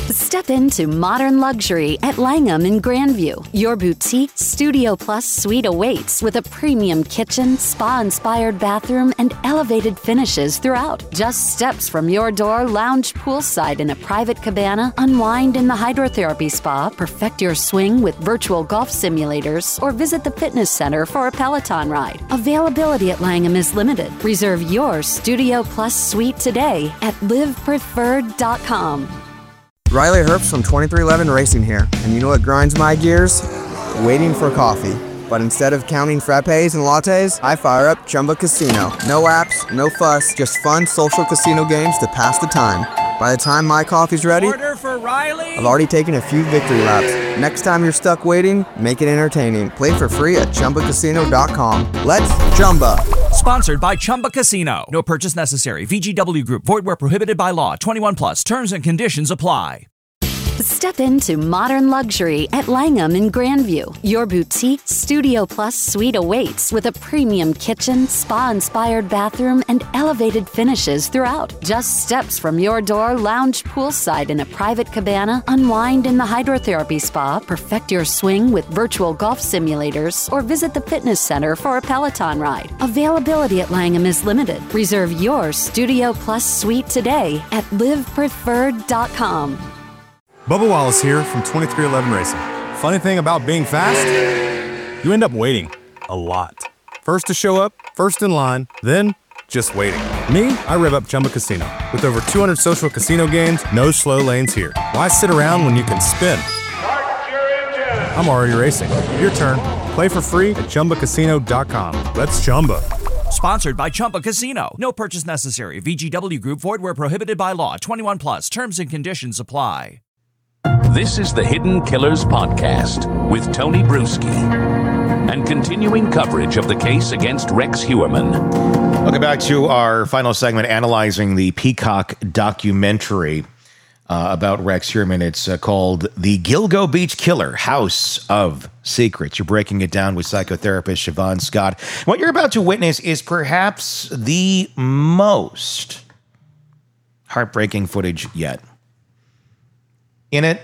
Step into modern luxury at Langham in Grandview. Your boutique Studio Plus suite awaits with a premium kitchen, spa-inspired bathroom, and elevated finishes throughout. Just steps from your door, lounge poolside in a private cabana, unwind in the hydrotherapy spa, perfect your swing with virtual golf simulators, or visit the fitness center for a Peloton ride. Availability at Langham is limited. Reserve your Studio Plus suite today at livepreferred.com. Riley Herbst from 2311 Racing here, and you know what grinds my gears? Waiting for coffee. But instead of counting frappes and lattes, I fire up Chumba Casino. No apps, no fuss, just fun social casino games to pass the time. By the time my coffee's ready, order for Riley. I've already taken a few victory laps. Next time you're stuck waiting, make it entertaining. Play for free at ChumbaCasino.com. Let's Chumba. Sponsored by Chumba Casino. No purchase necessary. VGW Group. Void where prohibited by law. 21 plus. Terms and conditions apply. Step into modern luxury at Langham in Grandview. Your boutique Studio Plus suite awaits with a premium kitchen, spa-inspired bathroom, and elevated finishes throughout. Just steps from your door, lounge poolside in a private cabana, unwind in the hydrotherapy spa, perfect your swing with virtual golf simulators, or visit the fitness center for a Peloton ride. Availability at Langham is limited. Reserve your Studio Plus suite today at livepreferred.com. Bubba Wallace here from 2311 Racing. Funny thing about being fast, you end up waiting a lot. First to show up, first in line, then just waiting. Me, I rev up Chumba Casino. With over 200 social casino games, no slow lanes here. Why sit around when you can spin? I'm already racing. Your turn. Play for free at ChumbaCasino.com. Let's Chumba. Sponsored by Chumba Casino. No purchase necessary. VGW Group. Void where prohibited by law. 21 plus. Terms and conditions apply. This is the Hidden Killers Podcast with Tony Bruschi and continuing coverage of the case against Rex Heuermann. Welcome back to our final segment analyzing the Peacock documentary about Rex Heuermann. It's called The Gilgo Beach Killer, House of Secrets. You're breaking it down with psychotherapist Siobhan Scott. What you're about to witness is perhaps the most heartbreaking footage yet. In it,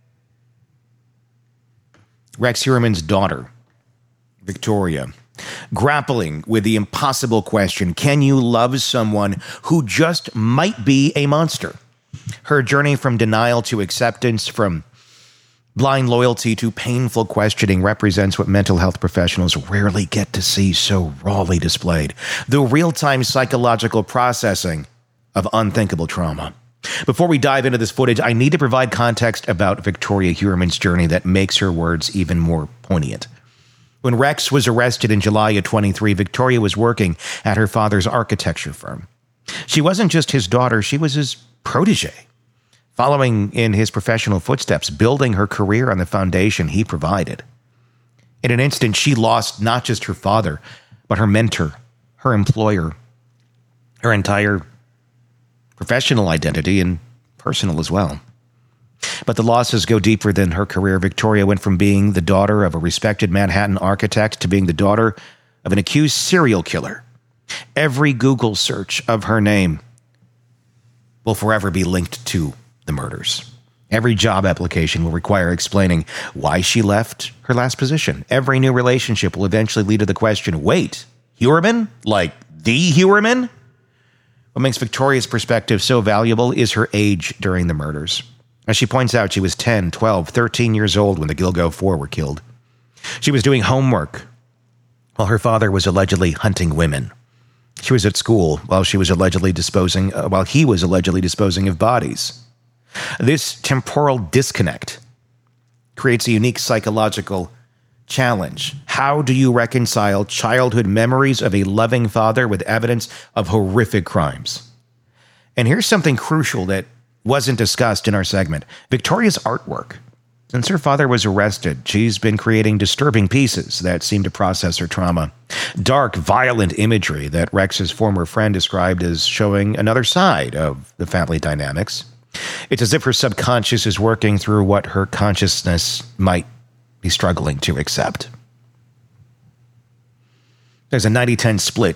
Rex Heuermann's daughter, Victoria, grappling with the impossible question, can you love someone who just might be a monster? Her journey from denial to acceptance, from blind loyalty to painful questioning represents what mental health professionals rarely get to see so rawly displayed. The real-time psychological processing of unthinkable trauma. Before we dive into this footage, I need to provide context about Victoria Heuermann's journey that makes her words even more poignant. When Rex was arrested in July of 23, Victoria was working at her father's architecture firm. She wasn't just his daughter, she was his protege, following in his professional footsteps, building her career on the foundation he provided. In an instant, she lost not just her father, but her mentor, her employer, her entire professional identity and personal as well. But the losses go deeper than her career. Victoria went from being the daughter of a respected Manhattan architect to being the daughter of an accused serial killer. Every Google search of her name will forever be linked to the murders. Every job application will require explaining why she left her last position. Every new relationship will eventually lead to the question, wait, Heuermann? Like the Heuermann? What makes Victoria's perspective so valuable is her age during the murders. As she points out, she was 10, 12, 13 years old when the Gilgo Four were killed. She was doing homework while her father was allegedly hunting women. She was at school while he was allegedly disposing of bodies. This temporal disconnect creates a unique psychological challenge. How do you reconcile childhood memories of a loving father with evidence of horrific crimes? And here's something crucial that wasn't discussed in our segment. Victoria's artwork. Since her father was arrested, she's been creating disturbing pieces that seem to process her trauma. Dark, violent imagery that Rex's former friend described as showing another side of the family dynamics. It's as if her subconscious is working through what her consciousness might be struggling to accept. There's a 90-10 split.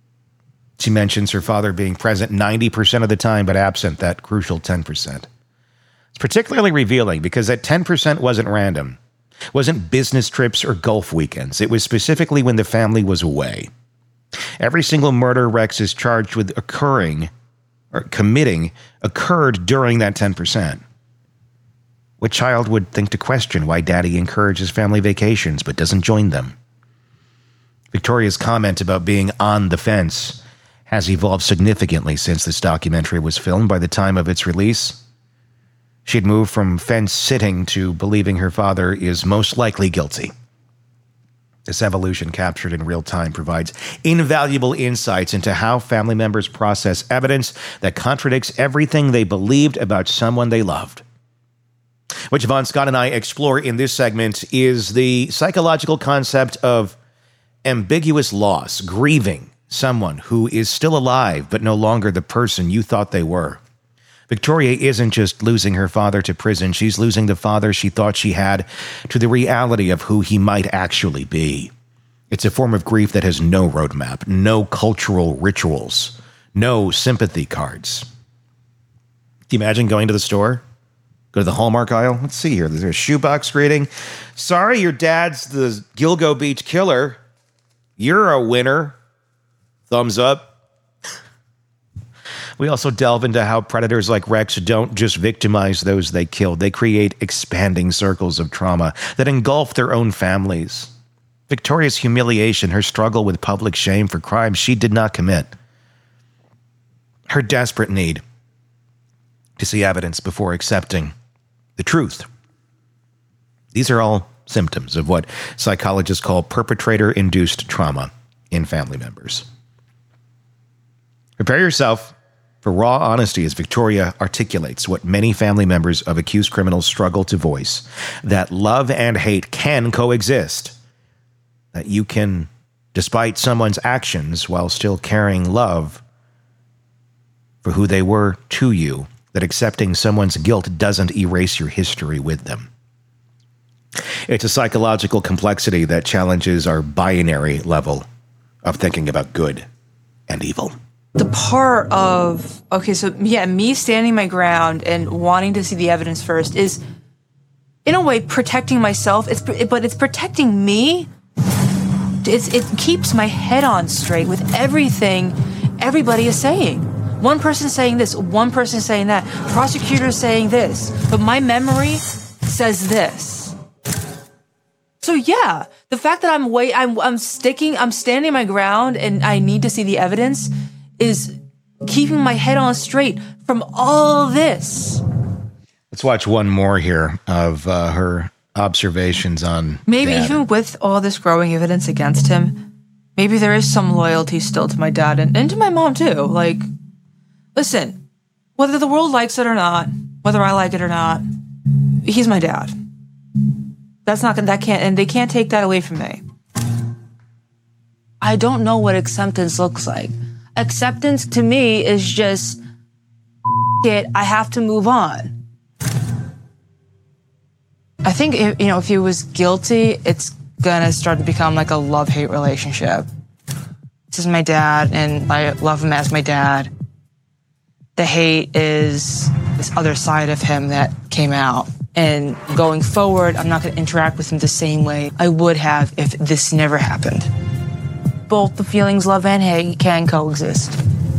She mentions her father being present 90% of the time, but absent that crucial 10%. particularly revealing because that 10% wasn't random, wasn't business trips or golf weekends. It was specifically when the family was away. Every single murder Rex is charged with committing occurred during that 10%. What child would think to question why Daddy encourages family vacations but doesn't join them? Victoria's comment about being on the fence has evolved significantly since this documentary was filmed. By the time of its release, she'd moved from fence sitting to believing her father is most likely guilty. This evolution, captured in real time, provides invaluable insights into how family members process evidence that contradicts everything they believed about someone they loved. What Yvonne Scott and I explore in this segment is the psychological concept of ambiguous loss, grieving someone who is still alive but no longer the person you thought they were. Victoria isn't just losing her father to prison, she's losing the father she thought she had to the reality of who he might actually be. It's a form of grief that has no roadmap, no cultural rituals, no sympathy cards. Can you imagine going to the store? Go to the Hallmark aisle? Let's see here. There's a shoebox greeting. Sorry, your dad's the Gilgo Beach killer. You're a winner. Thumbs up. We also delve into how predators like Rex don't just victimize those they kill. They create expanding circles of trauma that engulf their own families. Victoria's humiliation, her struggle with public shame for crimes she did not commit. Her desperate need to see evidence before accepting the truth. These are all symptoms of what psychologists call perpetrator-induced trauma in family members. Prepare yourself for raw honesty as Victoria articulates what many family members of accused criminals struggle to voice, that love and hate can coexist, that you can, despite someone's actions, while still carrying love for who they were to you, that accepting someone's guilt doesn't erase your history with them. It's a psychological complexity that challenges our binary level of thinking about good and evil. The part of, me standing my ground and wanting to see the evidence first is, in a way, protecting myself. But it's protecting me. It keeps my head on straight with everything everybody is saying. One person saying this, one person saying that, prosecutors saying this, but my memory says this. So yeah, the fact that I'm standing my ground and I need to see the evidence is keeping my head on straight from all this. Let's watch one more here of her observations on maybe Dad. Even with all this growing evidence against him, maybe there is some loyalty still to my dad and to my mom too. Like, listen, whether the world likes it or not, whether I like it or not, he's my dad. They can't take that away from me. I don't know what acceptance looks like. Acceptance to me is just, I have to move on. I think, if he was guilty, it's gonna start to become like a love-hate relationship. This is my dad, and I love him as my dad. The hate is this other side of him that came out. And going forward, I'm not gonna interact with him the same way I would have if this never happened. Both the feelings, love and hate, can coexist.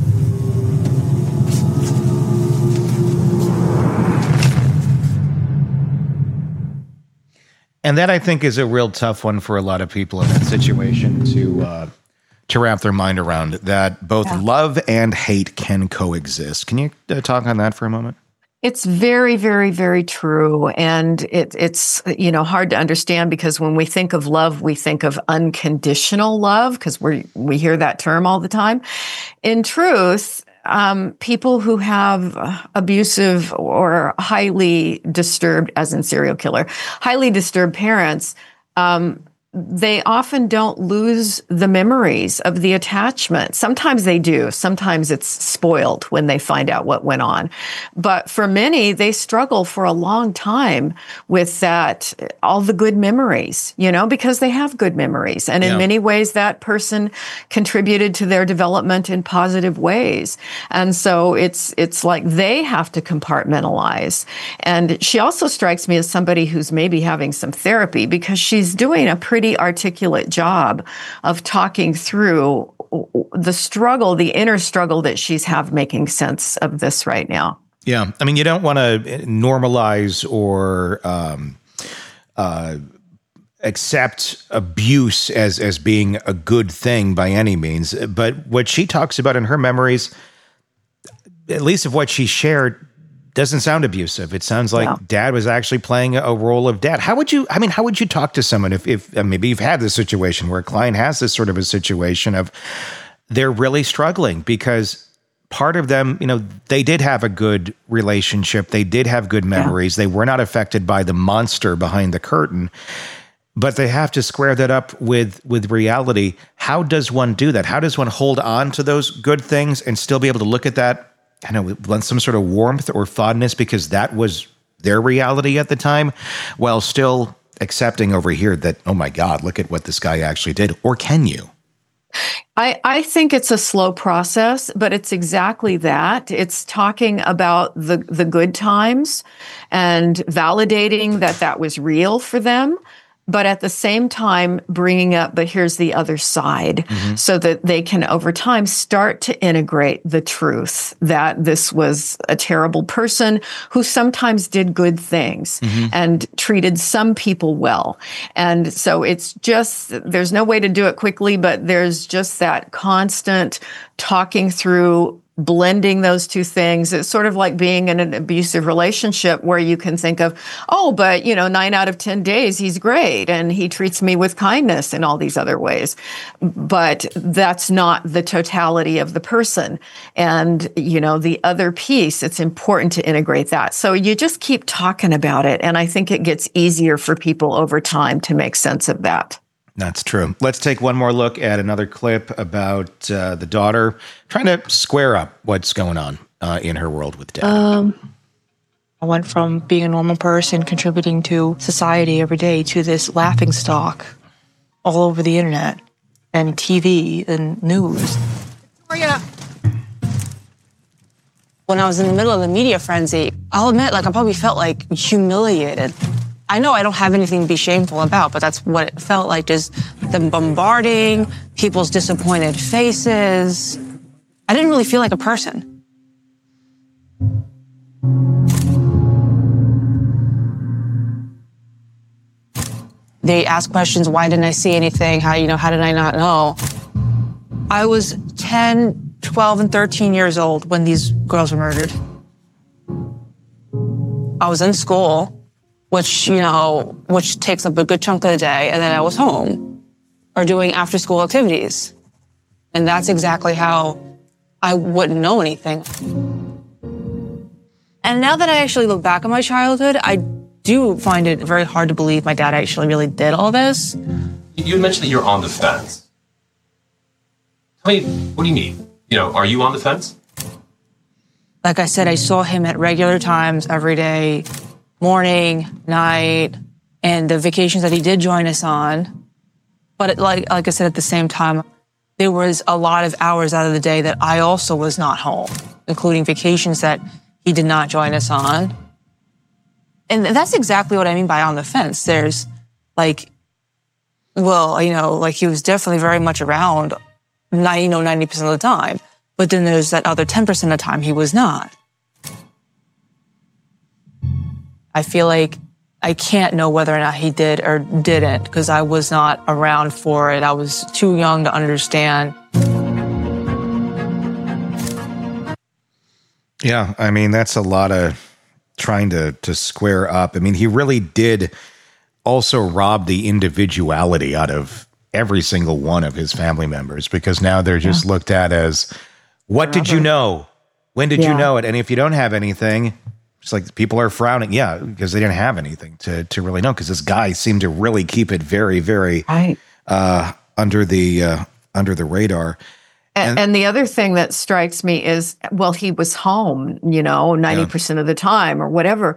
And that, I think, is a real tough one for a lot of people in that situation to wrap their mind around, that both love and hate can coexist. Can you talk on that for a moment? It's very, very, very true. And it's hard to understand because when we think of love, we think of unconditional love because we hear that term all the time. In truth, people who have abusive or highly disturbed, as in serial killer, highly disturbed parents, they often don't lose the memories of the attachment. Sometimes they do. Sometimes it's spoiled when they find out what went on. But for many, they struggle for a long time with that, all the good memories, because they have good memories. And in many ways, that person contributed to their development in positive ways. And so it's like they have to compartmentalize. And she also strikes me as somebody who's maybe having some therapy, because she's doing a pretty articulate job of talking through the struggle, the inner struggle that she's making sense of this right now. Yeah. I mean, you don't want to normalize or accept abuse as being a good thing by any means. But what she talks about in her memories, at least of what she shared, doesn't sound abusive. It sounds like dad was actually playing a role of dad. How would you talk to someone if maybe you've had this situation where a client has this sort of a situation of they're really struggling because part of them, they did have a good relationship. They did have good memories. They were not affected by the monster behind the curtain, but they have to square that up with reality. How does one do that? How does one hold on to those good things and still be able to look at that, I know, with some sort of warmth or fondness because that was their reality at the time, while still accepting over here that, oh my God, look at what this guy actually did? Or can you? I think it's a slow process, but it's exactly that. It's talking about the good times and validating that was real for them, but at the same time bringing up, but here's the other side, so that they can over time start to integrate the truth that this was a terrible person who sometimes did good things and treated some people well. And so it's just, there's no way to do it quickly, but there's just that constant talking through, blending those two things. It's sort of like being in an abusive relationship where you can think of, oh, but 9 out of 10 days, he's great and he treats me with kindness in all these other ways. But that's not the totality of the person. And, the other piece, it's important to integrate that. So you just keep talking about it. And I think it gets easier for people over time to make sense of that. That's true. Let's take one more look at another clip about the daughter trying to square up what's going on in her world with dad. I went from being a normal person contributing to society every day to this laughingstock all over the internet and TV and news. When I was in the middle of the media frenzy, I'll admit, I probably felt humiliated. I know I don't have anything to be shameful about, but that's what it felt like, just them bombarding, people's disappointed faces. I didn't really feel like a person. They ask questions, why didn't I see anything? How did I not know? I was 10, 12, and 13 years old when these girls were murdered. I was in school, which takes up a good chunk of the day, and then I was home or doing after-school activities. And that's exactly how I wouldn't know anything. And now that I actually look back on my childhood, I do find it very hard to believe my dad actually really did all this. You mentioned that you're on the fence. Tell me, what do you mean? Are you on the fence? Like I said, I saw him at regular times every day, morning, night, and the vacations that he did join us on. But like I said, at the same time, there was a lot of hours out of the day that I also was not home, including vacations that he did not join us on. And that's exactly what I mean by on the fence. There's he was definitely very much around 90% of the time. But then there's that other 10% of the time he was not. I feel like I can't know whether or not he did or didn't because I was not around for it. I was too young to understand. Yeah, I mean, that's a lot of trying to square up. I mean, he really did also rob the individuality out of every single one of his family members because now they're just looked at as, what did you know? When did you know it? And if you don't have anything, It's like people are frowning. Yeah, because they didn't have anything to really know, because this guy seemed to really keep it very, very under the radar. And the other thing that strikes me is, well, he was home, 90% of the time or whatever.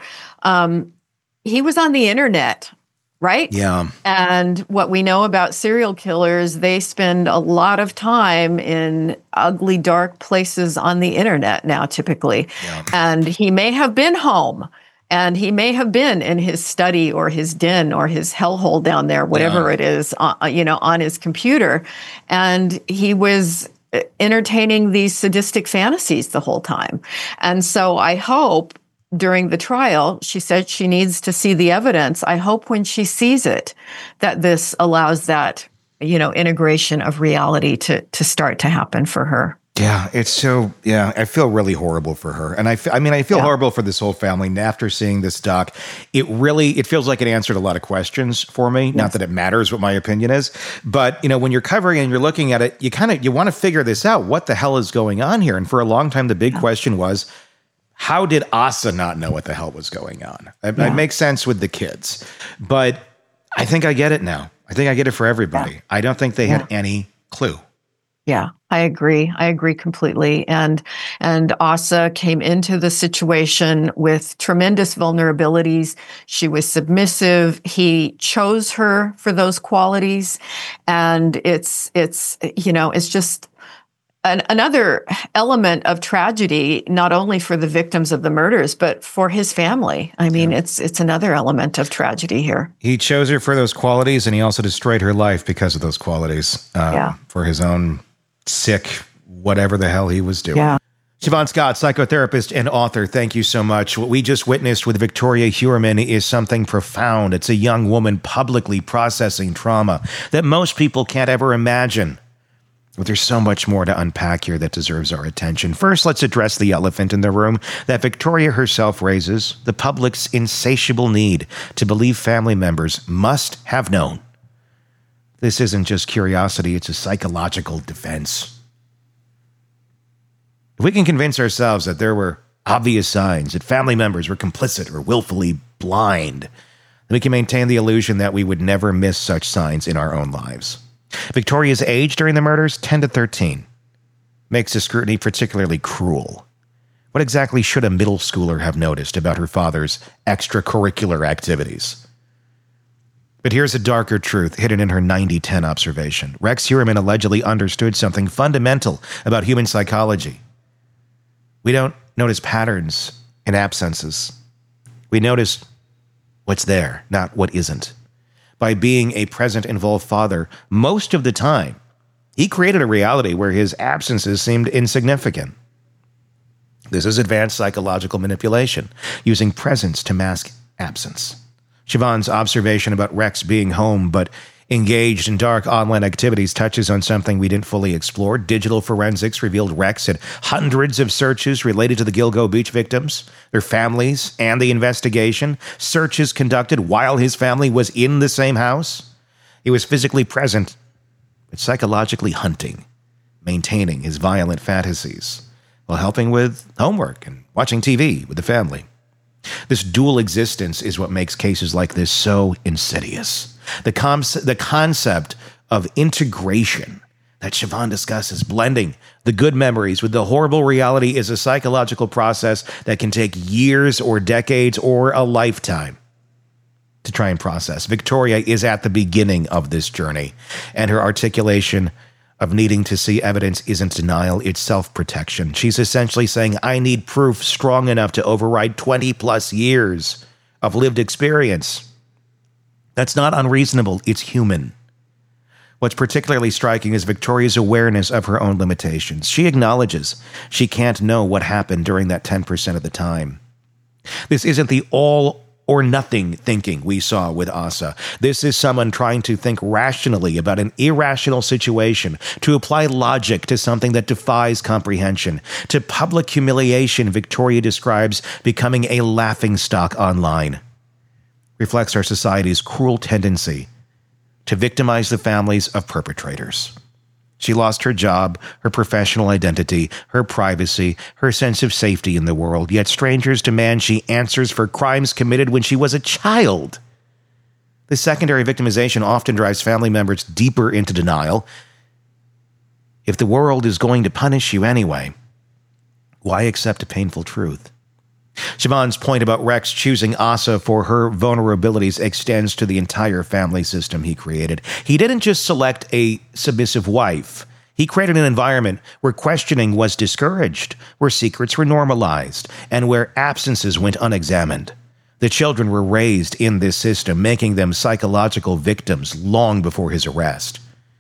He was on the internet, right? Yeah. And what we know about serial killers, they spend a lot of time in ugly, dark places on the internet now, typically. Yeah. And he may have been home, and he may have been in his study or his den or his hellhole down there, whatever it is, on his computer. And he was entertaining these sadistic fantasies the whole time. And so I hope during the trial, she said she needs to see the evidence. I hope when she sees it, that this allows that, integration of reality to start to happen for her. Yeah, I feel really horrible for her. And I feel horrible for this whole family. And after seeing this doc, it feels like it answered a lot of questions for me. Yes. Not that it matters what my opinion is, but when you're covering and you're looking at it, you want to figure this out. What the hell is going on here? And for a long time, the big question was, how did Asa not know what the hell was going on? It makes sense with the kids, but I think I get it now. I think I get it for everybody. Yeah. I don't think they had any clue. Yeah, I agree. I agree completely. And Asa came into the situation with tremendous vulnerabilities. She was submissive. He chose her for those qualities. And it's just another element of tragedy, not only for the victims of the murders, but for his family. I mean, it's another element of tragedy here. He chose her for those qualities, and he also destroyed her life because of those qualities for his own sick, whatever the hell he was doing. Yeah. Siobhan Scott, psychotherapist and author, thank you so much. What we just witnessed with Victoria Heuermann is something profound. It's a young woman publicly processing trauma that most people can't ever imagine. But there's so much more to unpack here that deserves our attention. First, let's address the elephant in the room that Victoria herself raises, the public's insatiable need to believe family members must have known. This isn't just curiosity, it's a psychological defense. If we can convince ourselves that there were obvious signs that family members were complicit or willfully blind, then we can maintain the illusion that we would never miss such signs in our own lives. Victoria's age during the murders, 10 to 13, makes the scrutiny particularly cruel. What exactly should a middle schooler have noticed about her father's extracurricular activities? But here's a darker truth hidden in her 90-10 observation. Rex Heuermann allegedly understood something fundamental about human psychology. We don't notice patterns in absences. We notice what's there, not what isn't. By being a present-involved father, most of the time, he created a reality where his absences seemed insignificant. This is advanced psychological manipulation, using presence to mask absence. Siobhan's observation about Rex being home but engaged in dark online activities touches on something we didn't fully explore. Digital forensics revealed Rex had hundreds of searches related to the Gilgo Beach victims, their families, and the investigation. Searches conducted while his family was in the same house. He was physically present, but psychologically hunting, maintaining his violent fantasies, while helping with homework and watching TV with the family. This dual existence is what makes cases like this so insidious. The concept of integration that Siobhan discusses, blending the good memories with the horrible reality, is a psychological process that can take years or decades or a lifetime to try and process. Victoria is at the beginning of this journey, and her articulation of needing to see evidence isn't denial, it's self-protection. She's essentially saying, I need proof strong enough to override 20 plus years of lived experience. That's not unreasonable, it's human. What's particularly striking is Victoria's awareness of her own limitations. She acknowledges she can't know what happened during that 10% of the time. This isn't the all or nothing thinking we saw with Asa. This is someone trying to think rationally about an irrational situation, to apply logic to something that defies comprehension. To public humiliation, Victoria describes becoming a laughingstock online. Reflects our society's cruel tendency to victimize the families of perpetrators. She lost her job, her professional identity, her privacy, her sense of safety in the world, yet strangers demand she answers for crimes committed when she was a child. The secondary victimization often drives family members deeper into denial. If the world is going to punish you anyway, why accept a painful truth? Siobhan's point about Rex choosing Asa for her vulnerabilities extends to the entire family system he created. He didn't just select a submissive wife. He created an environment where questioning was discouraged, where secrets were normalized, and where absences went unexamined. The children were raised in this system, making them psychological victims long before his arrest.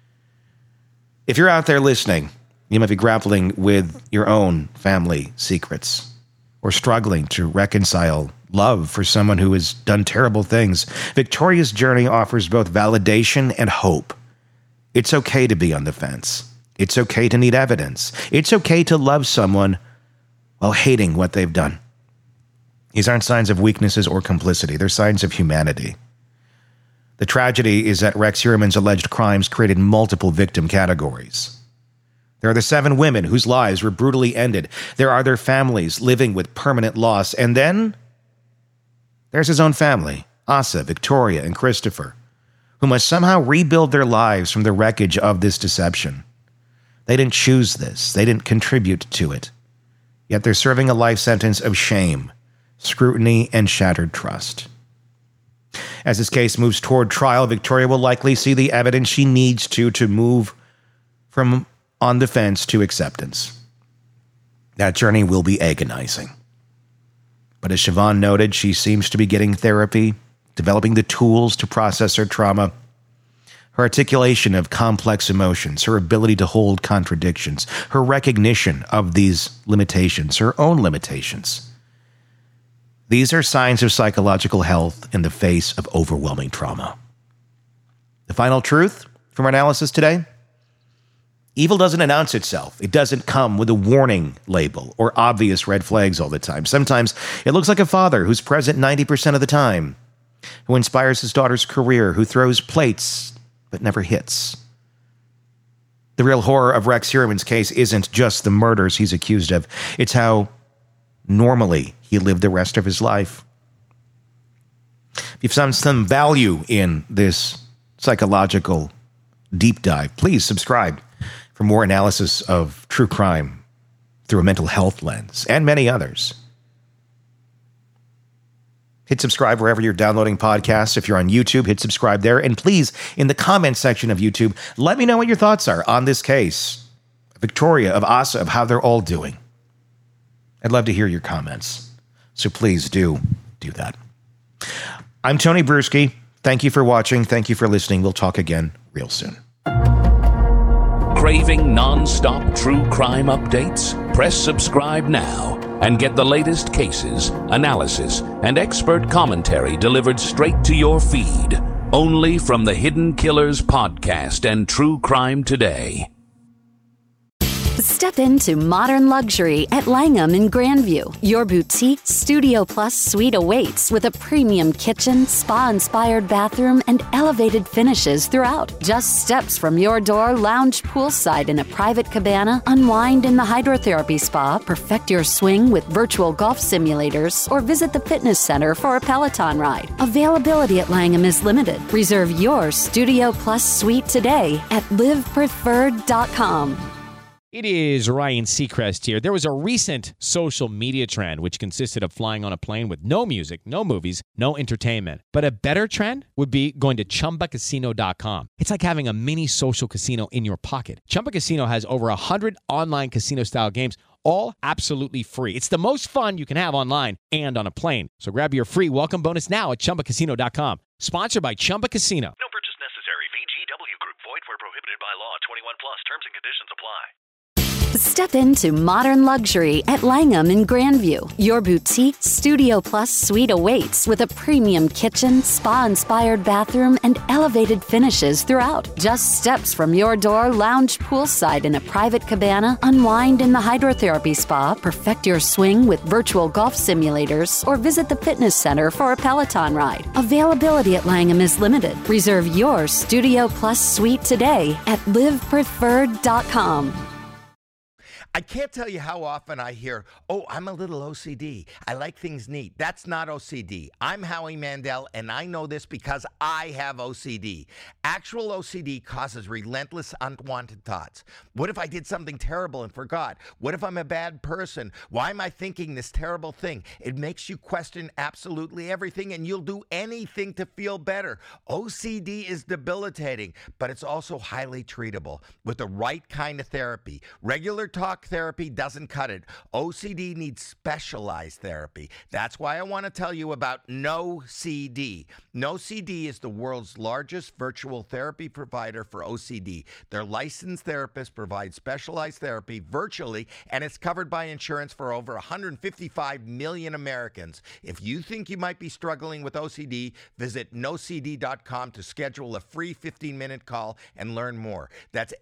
If you're out there listening, you might be grappling with your own family secrets, or struggling to reconcile love for someone who has done terrible things. Victoria's journey offers both validation and hope. It's okay to be on the fence. It's okay to need evidence. It's okay to love someone while hating what they've done. These aren't signs of weaknesses or complicity. They're signs of humanity. The tragedy is that Rex Heuermann's alleged crimes created multiple victim categories. There are the 7 women whose lives were brutally ended. There are their families living with permanent loss. And then there's his own family, Asa, Victoria, and Christopher, who must somehow rebuild their lives from the wreckage of this deception. They didn't choose this. They didn't contribute to it. Yet they're serving a life sentence of shame, scrutiny, and shattered trust. As this case moves toward trial, Victoria will likely see the evidence she needs to move from on the fence to acceptance. That journey will be agonizing. But as Siobhan noted, she seems to be getting therapy, developing the tools to process her trauma. Her articulation of complex emotions, her ability to hold contradictions, her recognition of these limitations, her own limitations. These are signs of psychological health in the face of overwhelming trauma. The final truth from our analysis today: evil doesn't announce itself. It doesn't come with a warning label or obvious red flags all the time. Sometimes it looks like a father who's present 90% of the time, who inspires his daughter's career, who throws plates but never hits. The real horror of Rex Heuermann's case isn't just the murders he's accused of. It's how normally he lived the rest of his life. If you've found some value in this psychological deep dive, please subscribe for more analysis of true crime through a mental health lens, and many others. Hit subscribe wherever you're downloading podcasts. If you're on YouTube, hit subscribe there. And please, in the comments section of YouTube, let me know what your thoughts are on this case. Victoria, of Asa, of how they're all doing. I'd love to hear your comments. So please do that. I'm Tony Bruschi. Thank you for watching. Thank you for listening. We'll talk again real soon. Craving non-stop true crime updates? Press subscribe now and get the latest cases, analysis, and expert commentary delivered straight to your feed. Only from the Hidden Killers podcast and True Crime Today. Step into modern luxury at Langham in Grandview. Your boutique Studio Plus suite awaits with a premium kitchen, spa-inspired bathroom, and elevated finishes throughout. Just steps from your door, lounge poolside in a private cabana, unwind in the hydrotherapy spa, perfect your swing with virtual golf simulators, or visit the fitness center for a Peloton ride. Availability at Langham is limited. Reserve your Studio Plus suite today at livepreferred.com. It is Ryan Seacrest here. There was a recent social media trend which consisted of flying on a plane with no music, no movies, no entertainment. But a better trend would be going to ChumbaCasino.com. It's like having a mini social casino in your pocket. Chumba Casino has over 100 online casino-style games, all absolutely free. It's the most fun you can have online and on a plane. So grab your free welcome bonus now at ChumbaCasino.com. Sponsored by Chumba Casino. No purchase necessary. VGW Group. Void where prohibited by law. 21 plus. Terms and conditions apply. Step into modern luxury at Langham in Grandview. Your boutique Studio Plus suite awaits with a premium kitchen, spa-inspired bathroom, and elevated finishes throughout. Just steps from your door, lounge poolside in a private cabana, unwind in the hydrotherapy spa, perfect your swing with virtual golf simulators, or visit the fitness center for a Peloton ride. Availability at Langham is limited. Reserve your Studio Plus suite today at livepreferred.com. I can't tell you how often I hear, oh, I'm a little OCD. I like things neat. That's not OCD. I'm Howie Mandel, and I know this because I have OCD. Actual OCD causes relentless unwanted thoughts. What if I did something terrible and forgot? What if I'm a bad person? Why am I thinking this terrible thing? It makes you question absolutely everything, and you'll do anything to feel better. OCD is debilitating, but it's also highly treatable with the right kind of therapy. Regular talk therapy doesn't cut it. OCD needs specialized therapy. That's why I want to tell you about NoCD. NoCD is the world's largest virtual therapy provider for OCD. Their licensed therapists provide specialized therapy virtually, and it's covered by insurance for over 155 million Americans. If you think you might be struggling with OCD, visit nocd.com to schedule a free 15-minute call and learn more. That's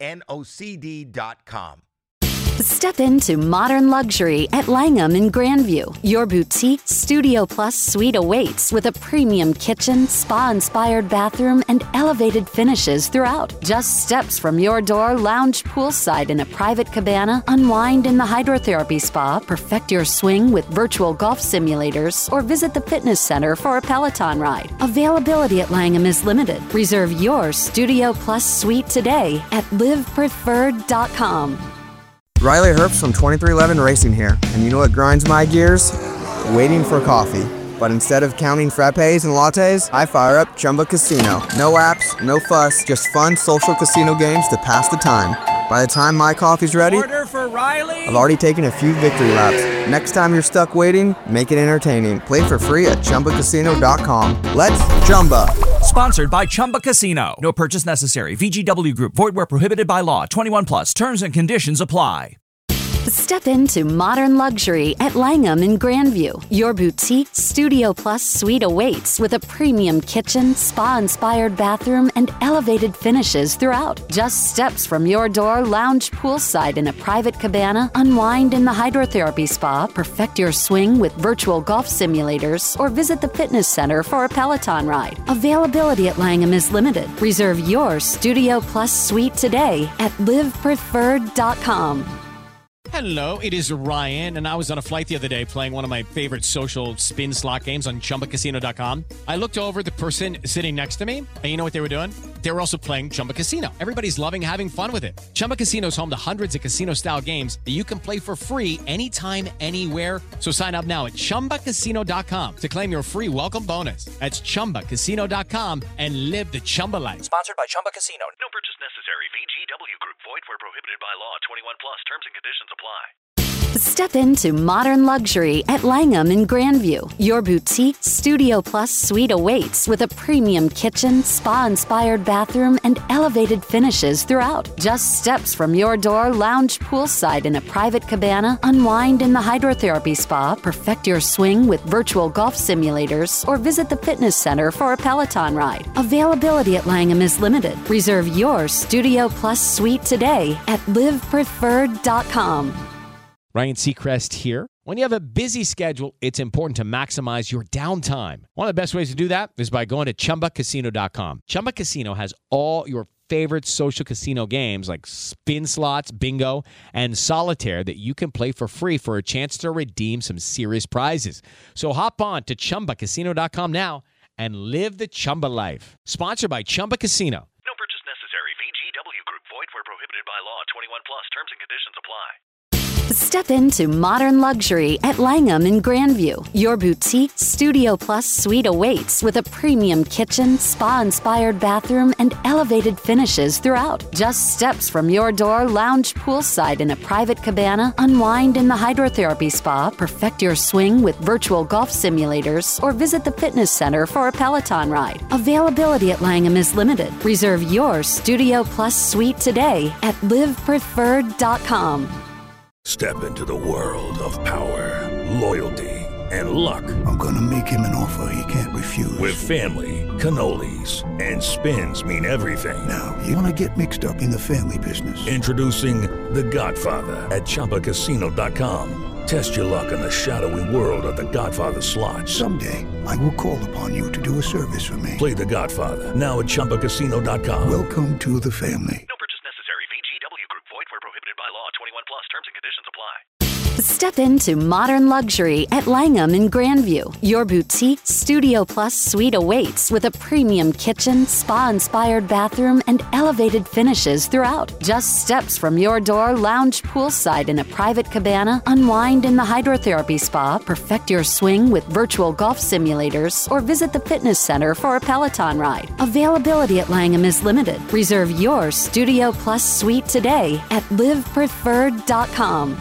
nocd.com. Step into modern luxury at Langham in Grandview. Your boutique Studio Plus suite awaits with a premium kitchen, spa-inspired bathroom, and elevated finishes throughout. Just steps from your door, lounge poolside in a private cabana, unwind in the hydrotherapy spa, perfect your swing with virtual golf simulators, or visit the fitness center for a Peloton ride. Availability at Langham is limited. Reserve your Studio Plus suite today at livepreferred.com. Riley Herbst from 2311 Racing here, and you know what grinds my gears? Waiting for coffee. But instead of counting frappes and lattes, I fire up Chumba Casino. No apps, no fuss, just fun social casino games to pass the time. By the time my coffee's ready, Order for Riley. I've already taken a few victory laps. Next time you're stuck waiting, make it entertaining. Play for free at ChumbaCasino.com. Let's Chumba. Sponsored by Chumba Casino. No purchase necessary. VGW Group. Void where prohibited by law. 21 plus. Terms and conditions apply. Step into modern luxury at Langham in Grandview. Your boutique Studio Plus suite awaits with a premium kitchen, spa-inspired bathroom, and elevated finishes throughout. Just steps from your door, lounge poolside in a private cabana, unwind in the hydrotherapy spa, perfect your swing with virtual golf simulators, or visit the fitness center for a Peloton ride. Availability at Langham is limited. Reserve your Studio Plus suite today at livepreferred.com. Hello, it is Ryan, and I was on a flight the other day playing one of my favorite social spin slot games on ChumbaCasino.com. I looked over at the person sitting next to me, and you know what they were doing? They were also playing Chumba Casino. Everybody's loving having fun with it. Chumba Casino is home to hundreds of casino-style games that you can play for free anytime, anywhere. So sign up now at ChumbaCasino.com to claim your free welcome bonus. That's ChumbaCasino.com and live the Chumba life. Sponsored by Chumba Casino. No purchase necessary. VGW Group. Void where prohibited by law. 21 plus. Terms and conditions apply. Step into modern luxury at Langham in Grandview. Your boutique Studio Plus suite awaits with a premium kitchen, spa-inspired bathroom, and elevated finishes throughout. Just steps from your door, lounge poolside in a private cabana, unwind in the hydrotherapy spa, perfect your swing with virtual golf simulators, or visit the fitness center for a Peloton ride. Availability at Langham is limited. Reserve your Studio Plus suite today at livepreferred.com. Ryan Seacrest here. When you have a busy schedule, it's important to maximize your downtime. One of the best ways to do that is by going to ChumbaCasino.com. Chumba Casino has all your favorite social casino games like spin slots, bingo, and solitaire that you can play for free for a chance to redeem some serious prizes. So hop on to ChumbaCasino.com now and live the Chumba life. Sponsored by Chumba Casino. No purchase necessary. VGW Group. Void where prohibited by law. 21 plus. Terms and conditions apply. Step into modern luxury at Langham in Grandview. Your boutique Studio Plus suite awaits with a premium kitchen, spa-inspired bathroom, and elevated finishes throughout. Just steps from your door, lounge poolside in a private cabana, unwind in the hydrotherapy spa, perfect your swing with virtual golf simulators, or visit the fitness center for a Peloton ride. Availability at Langham is limited. Reserve your Studio Plus suite today at livepreferred.com. Step into the world of power, loyalty, and luck. I'm gonna make him an offer he can't refuse. With family, cannolis, and spins mean everything. Now, you wanna get mixed up in the family business. Introducing The Godfather at ChumbaCasino.com. Test your luck in the shadowy world of The Godfather slot. Someday, I will call upon you to do a service for me. Play The Godfather now at ChumbaCasino.com. Welcome to the family. No purchase necessary. VGW Group. Void where prohibited by law. 21 plus. Terms and conditions apply. Step into modern luxury at Langham in Grandview. Your boutique Studio Plus suite awaits with a premium kitchen, spa-inspired bathroom, and elevated finishes throughout. Just steps from your door, lounge poolside in a private cabana, unwind in the hydrotherapy spa, perfect your swing with virtual golf simulators, or visit the fitness center for a Peloton ride. Availability at Langham is limited. Reserve your Studio Plus suite today at livepreferred.com.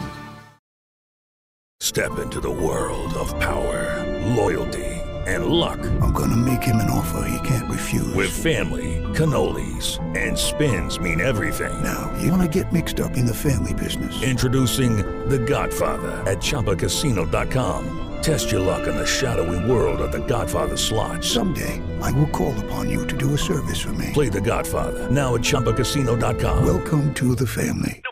Step into the world of power, loyalty, and luck. I'm gonna make him an offer he can't refuse. With family, cannolis, and spins mean everything. Now, you wanna get mixed up in the family business. Introducing The Godfather at ChumbaCasino.com. Test your luck in the shadowy world of The Godfather slot. Someday, I will call upon you to do a service for me. Play The Godfather now at ChumbaCasino.com. Welcome to the family. No